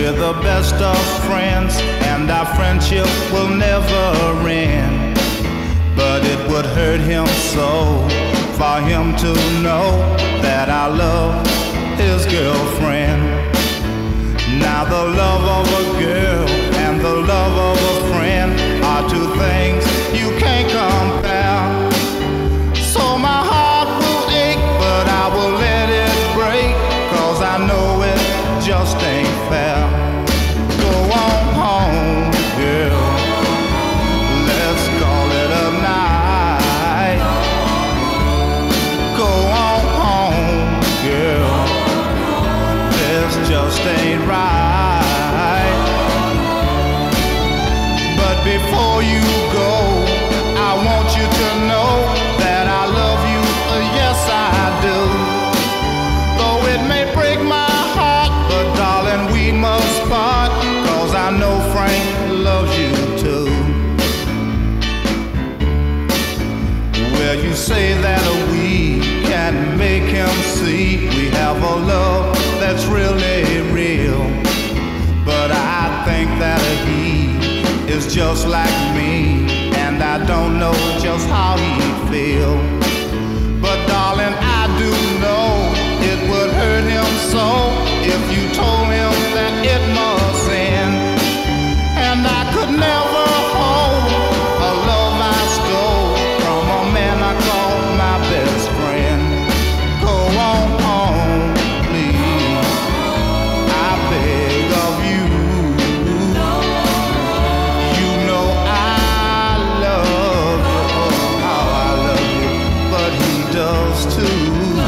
We're the best of friends, and our friendship will never end. But it would hurt him so for him to know that I love his girlfriend. Now the love of a girl and the love of a friend are two things you can't compare. So my heart will ache, but I will let it break, 'cause I know it just ain't fair. Go on home, girl, let's call it a night. Go on home, girl, this just ain't right. But before you go, I want you to know that I love you, yes I do. Though it may break my heart, but darling, we must part, 'cause I know Frank loves you too. Well, you say that we can make him see we have a love that's really real, but I think that he is just like me, and I don't know just how he'd feel. But darling, I do know it would hurt him so if you told him that it must end. And I could never hold a love I stole from a man I call my best friend. Go on home, please, I beg of you. You know I love you, oh how I love you, but he does too.